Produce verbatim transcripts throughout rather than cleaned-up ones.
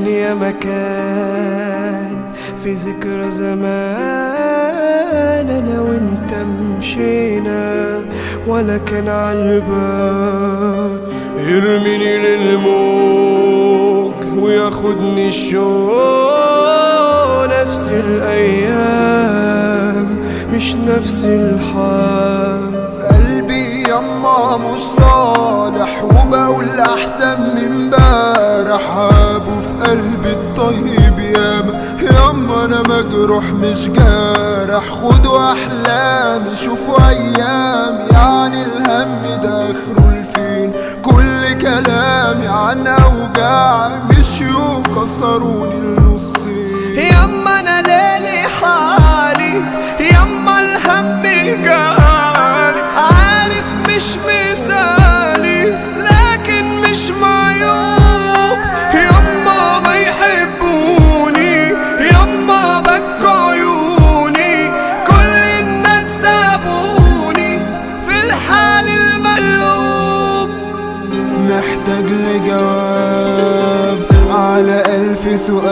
كان يا مكان في ذكرى زمان انا وانت مشينا، ولا كان عالبال يرميني للموج وياخدني الشوق. نفس الايام مش نفس الحال. قلبي يما مش صالح وبقول احسن من امبارح. ابو في قلبي الطيب ياما يما انا مجروح مش جارح. خدوا احلامي شوفوا ايامي، يعني الهم ده اخره لفين. كل كلامي عن اوجاعي مشيوا كسروني النصين. يما انا ليلي حالي، يما الهم جاري. عارف مش مثالي لكن مش معيوب. يما ما يحبوني، يما بكوا عيوني. كل الناس سابوني في الحال المقلوب. محتاج لجواب على ألف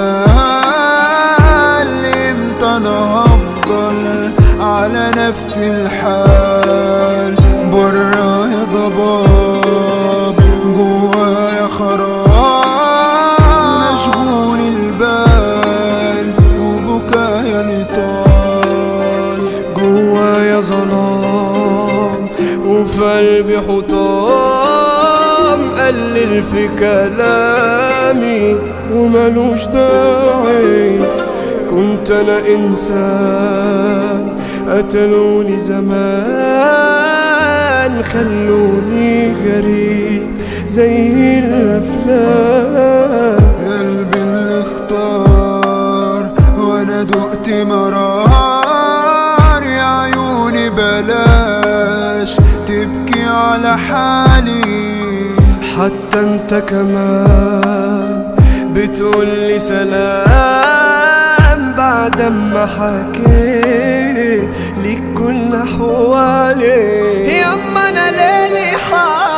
سؤال. امتى انا هفضل على نفس الحال؟ برا يا ضباب جوايا خراب. مشغول البال وبكايا لطال. جوايا ظلام وفي قلبي حطام. قلل في كلامي وملوش داعي. كنت انا انسان قتلوني زمان. خلوني غريب زي الافلام. قلبي اللي اختار وانا دقت مرار. يا عيوني بلاش تبكي على حالي. حتى انت كمان بتقولي سلام بعد ما حكيت ليك كل احوالي. يما انا ليلي حالي